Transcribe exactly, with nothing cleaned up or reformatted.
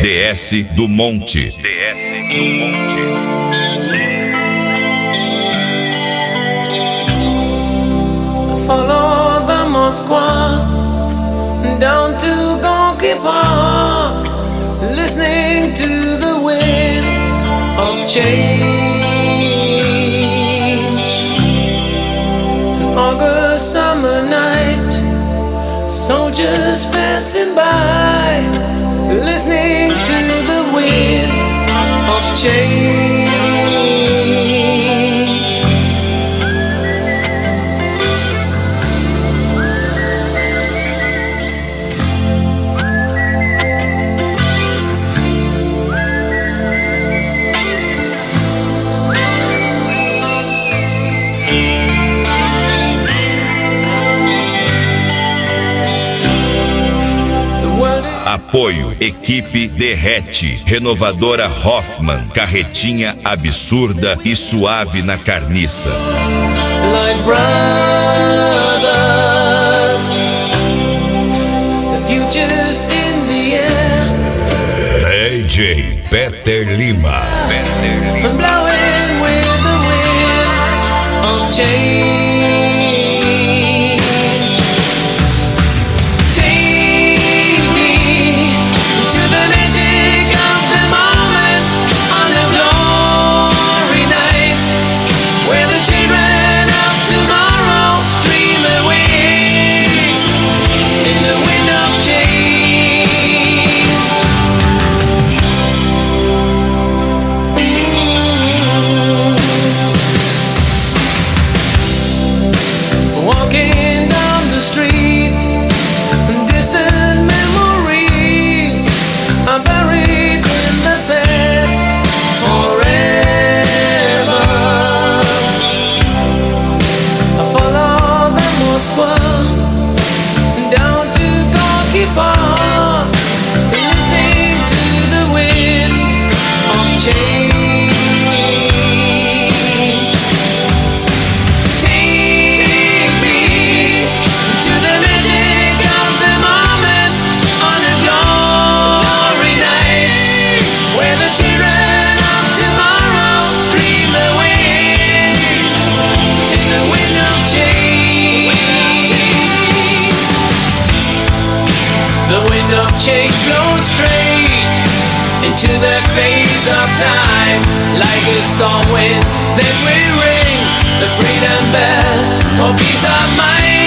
D S do Monte. D S do Monte. Follow the Moskwa down to Gonky Park, listening to the wind of change. An August summer night, soldiers passing by, listening to the wind of change. Apoio, equipe Derrete, renovadora Hoffman, carretinha absurda e suave na carniça. Like brothers, the future's in the air. D J Peter Lima. Peter Lima. Blowing with the wind of change. Change blows straight into the face of time. Like a storm wind, then we ring the freedom bell for peace of mind.